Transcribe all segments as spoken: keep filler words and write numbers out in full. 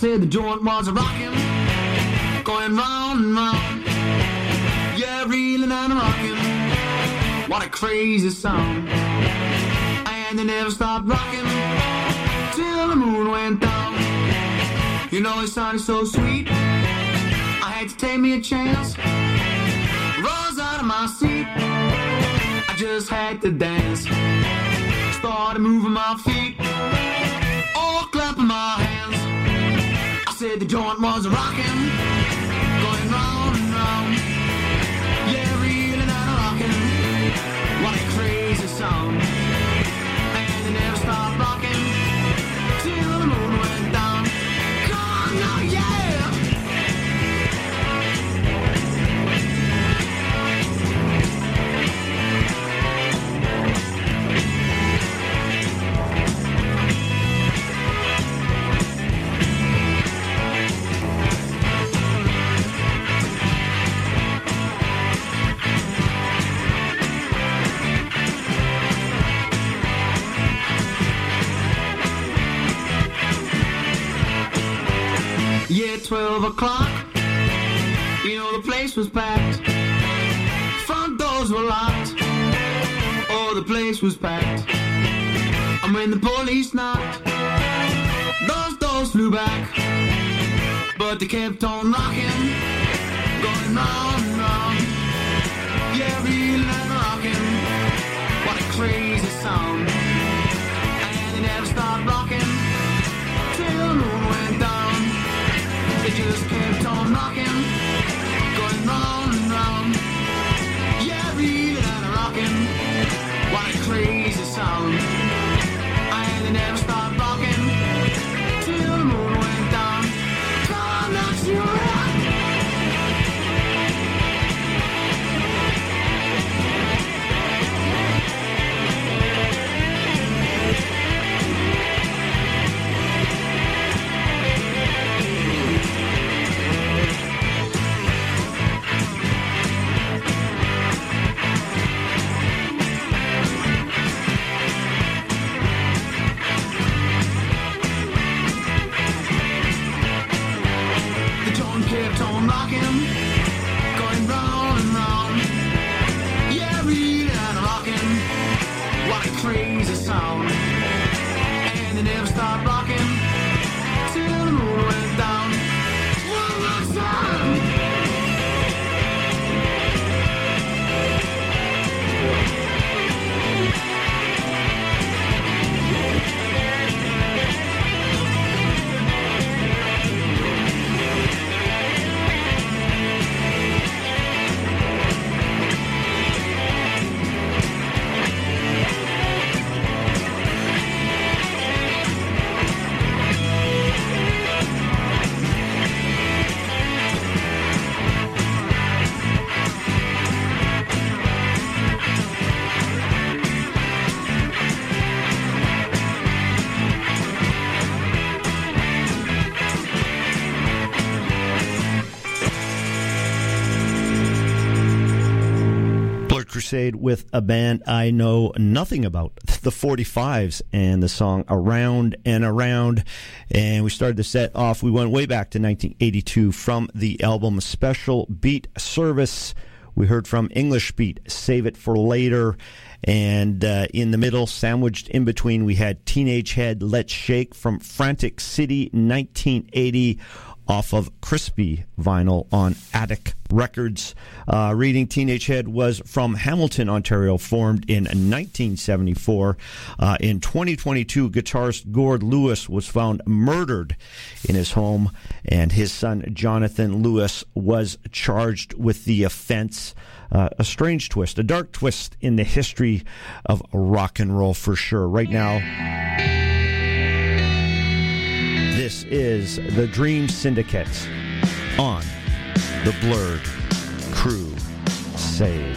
said the joint was a rockin', going round and round. Yeah, reeling and rockin', what a crazy sound. And they never stopped rockin' till the moon went down. You know it sounded so sweet, I had to take me a chance. Rose out of my seat, I just had to dance. Started moving my feet, oh, clapping my hands. I said the joint was rockin', going round and round. Yeah, reeling and rockin', what a crazy sound. And they never stopped rockin' till the moon went down. Come on now, yeah! Yeah, twelve o'clock, you know the place was packed. Front doors were locked, oh, the place was packed. And when the police knocked, those doors flew back. But they kept on rocking, going round and round. Yeah, reeling and rocking, what a crazy sound. And they never stopped rocking till the moon went down. They just kept on rocking, going round and round. Yeah, reeling and rocking, what a crazy sound. And they never stopped rocking till the moon went down. Come on, that's your rock. Kept on rocking, going round and round. Yeah, reeling and rocking, what a crazy sound. And they never stopped rocking till the moon went down. One more time. Crusade with a band I know nothing about, the forty-fives, and the song Around and Around. And we started the set off, we went way back to nineteen eighty-two from the album Special Beat Service. We heard from English Beat, Save It for Later. And uh, in the middle, sandwiched in between, we had Teenage Head, Let's Shake from Frantic City, nineteen eighty, off of Crispy vinyl on Attic Records. Uh, reading Teenage Head was from Hamilton, Ontario, formed in nineteen seventy-four. Uh, in twenty twenty-two, guitarist Gord Lewis was found murdered in his home, and his son Jonathan Lewis was charged with the offense. Uh, a strange twist, a dark twist in the history of rock and roll for sure. Right now, this is the Dream Syndicate on the Blurred Crusade.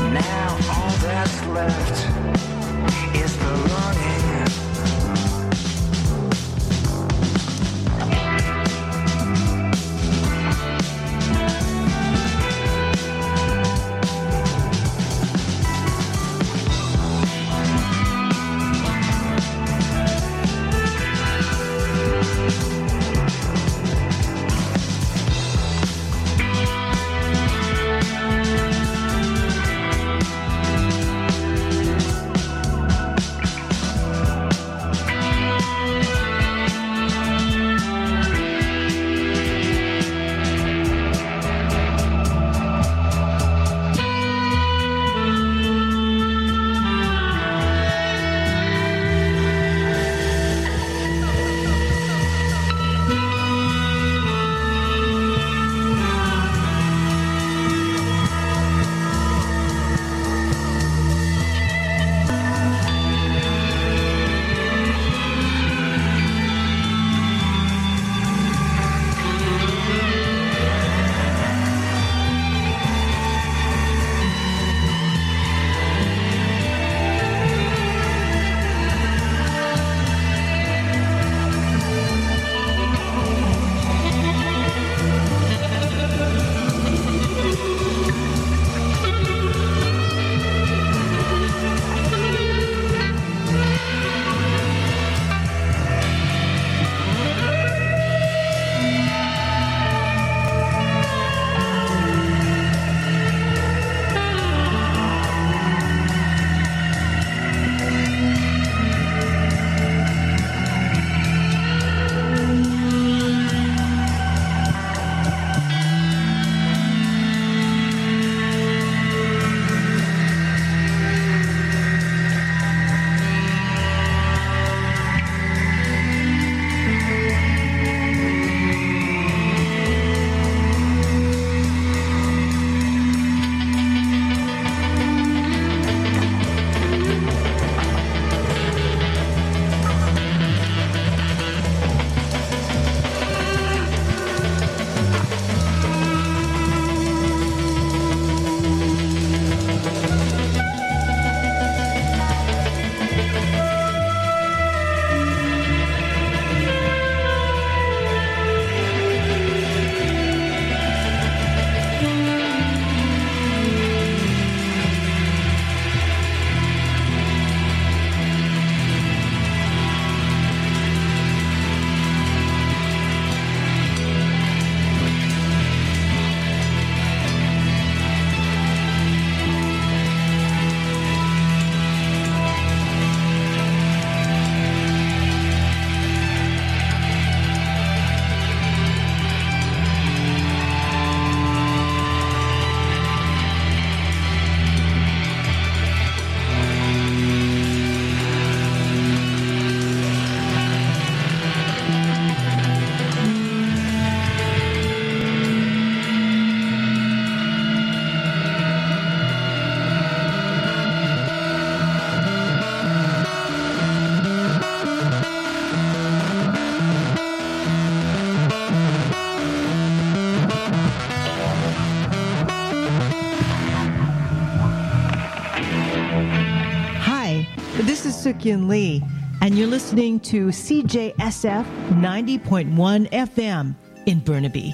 Now all that's left is belonging. Suk-Yin Lee, and you're listening to C J S F ninety point one F M in Burnaby.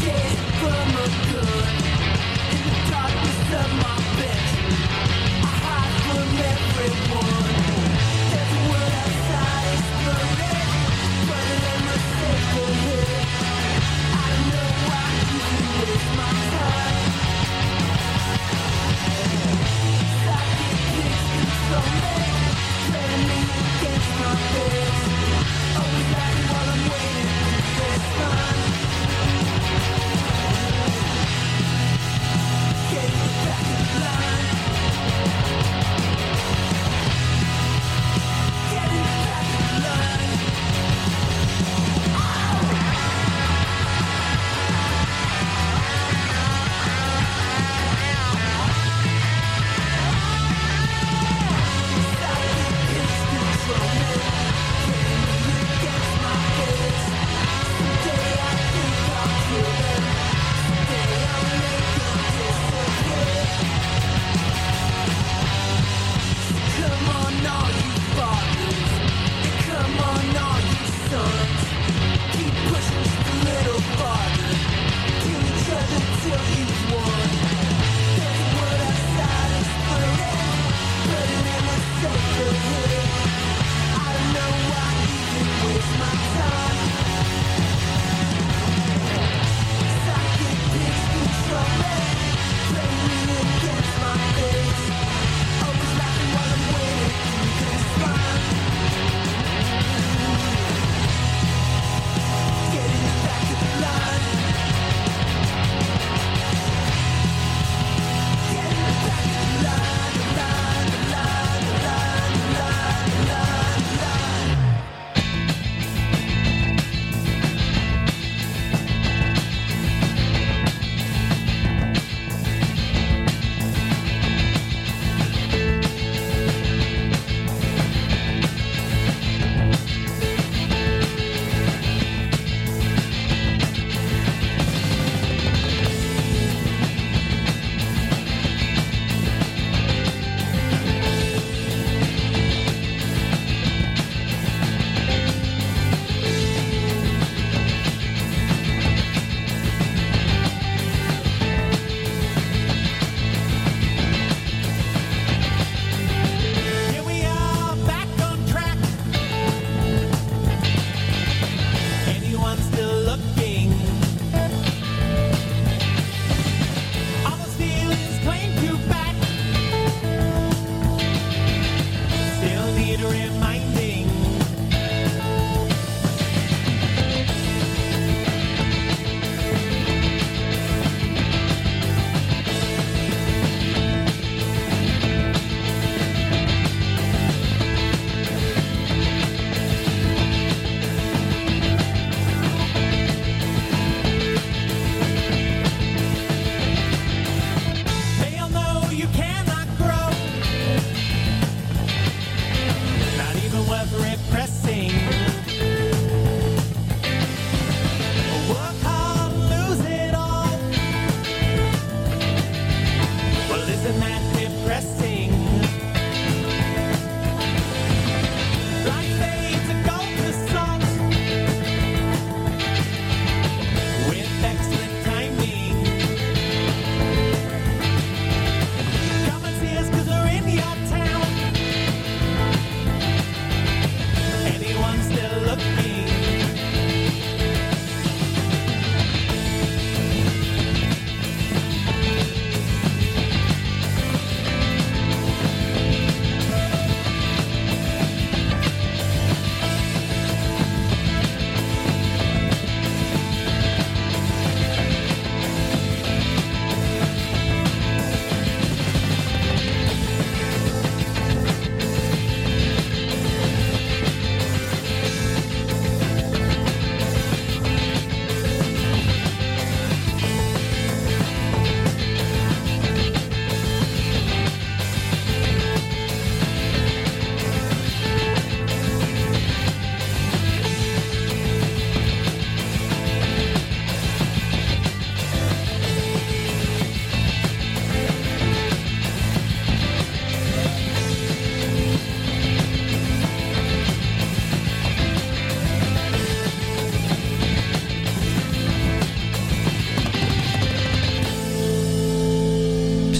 From a good in the darkness of my bed. I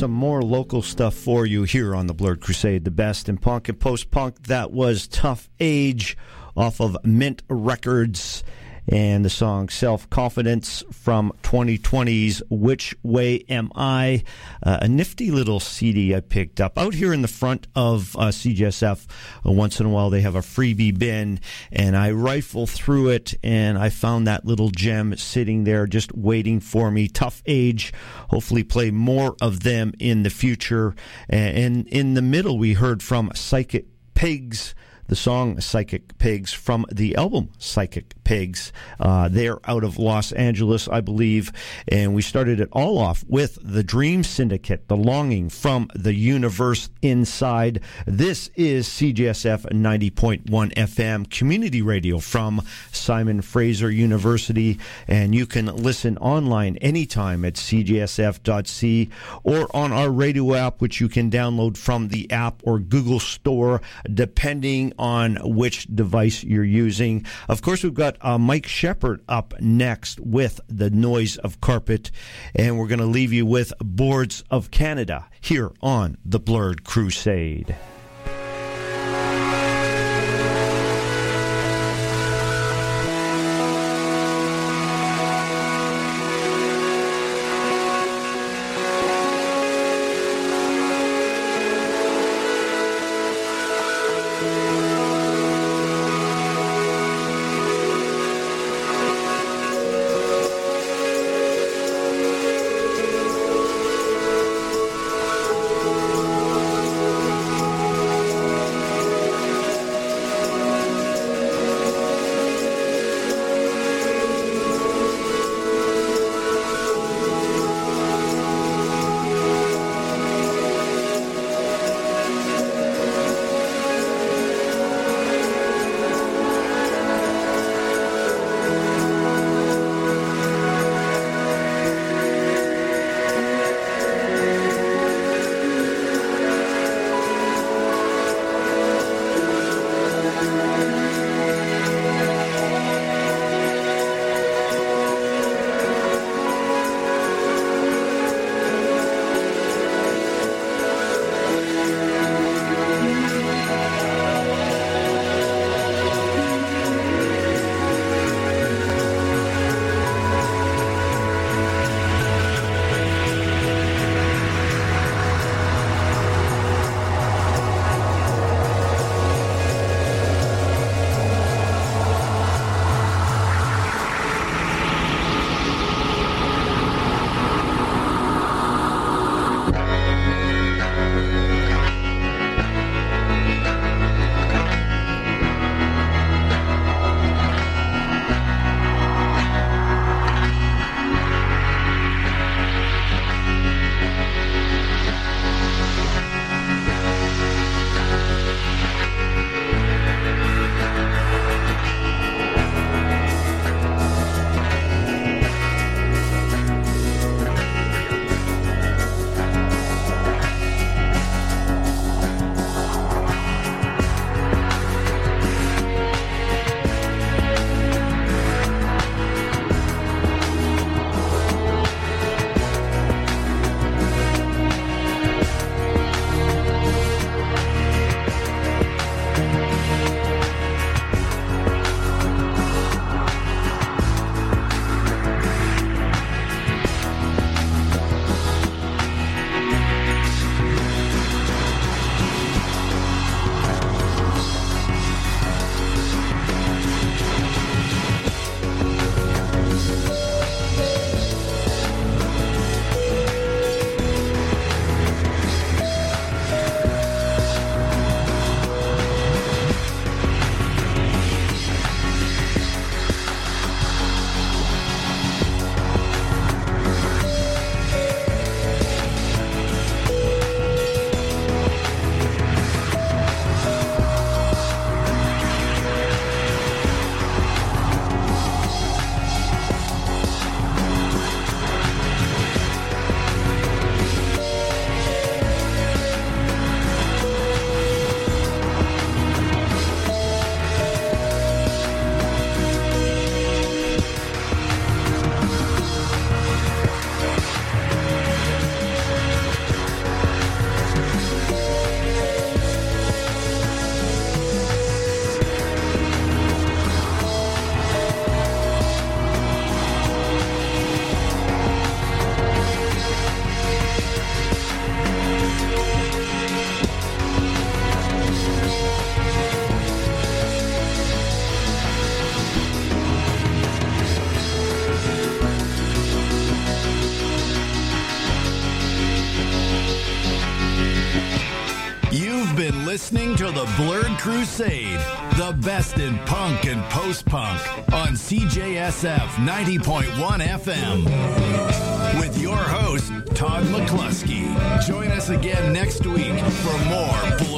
some more local stuff for you here on the Blurred Crusade, the best in punk and post-punk. That was Tough Age off of Mint Records, and the song Self-Confidence from twenty twenty's Which Way Am I? Uh, a nifty little C D I picked up. Out here in the front of uh, C J S F, uh, once in a while they have a freebie bin, and I rifle through it, and I found that little gem sitting there just waiting for me. Tough Age. Hopefully play more of them in the future. And in the middle, we heard from Psychic Pigs, the song Psychic Pigs from the album Psychic Pigs. Uh, they're out of Los Angeles, I believe. And we started it all off with the Dream Syndicate, The Longing from the Universe Inside. This is C J S F ninety point one F M, community radio from Simon Fraser University. And you can listen online anytime at c j s f dot c or on our radio app, which you can download from the app or Google Store, depending on which device you're using. Of course, we've got uh, Mike Shepard up next with The Noise of Carpet, and we're going to leave you with Boards of Canada here on The Blurred Crusade. listening to The Blurred Crusade, the best in punk and post-punk on C J S F ninety point one F M. With your host, Todd McCluskey. Join us again next week for more